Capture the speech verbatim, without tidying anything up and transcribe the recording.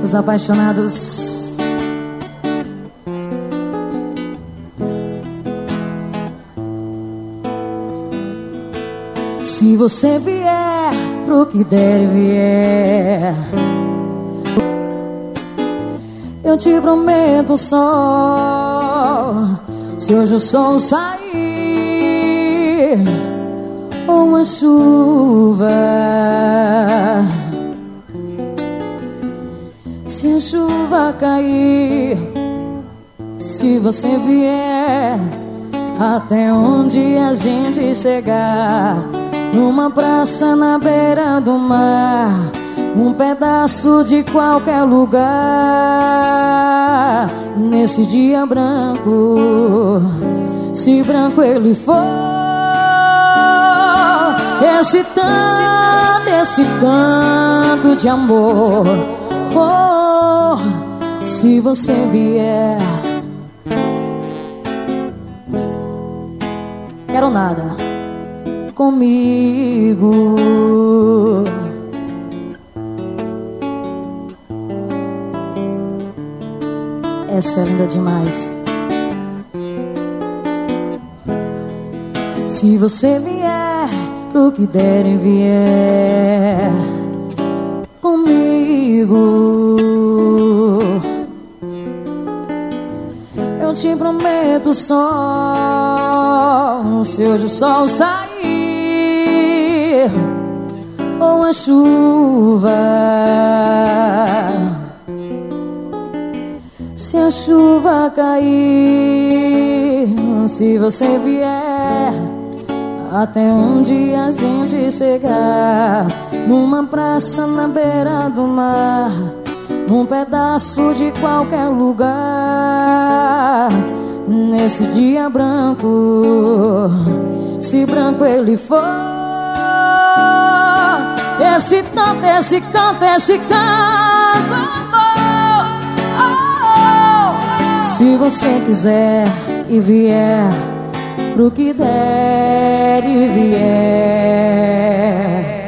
os apaixonados. Se você vier pro que der e vier, eu te prometo só. Se hoje o sol sair ou uma chuva, se a chuva cair, se você vier até onde a gente chegar, numa praça na beira do mar, um pedaço de qualquer lugar, nesse dia branco, se branco ele for, esse tanto, esse canto de amor, oh, se você vier, quero nada comigo. Essa é linda demais. Se você vier pro que der e vier comigo, eu te prometo só. Se hoje o sol sair ou a chuva, se a chuva cair, se você vier até onde a gente chegar, numa praça na beira do mar, um pedaço de qualquer lugar, nesse dia branco, se branco ele for, esse tanto, esse canto, esse canto, amor, oh, oh. Se você quiser e vier pro que der e vier,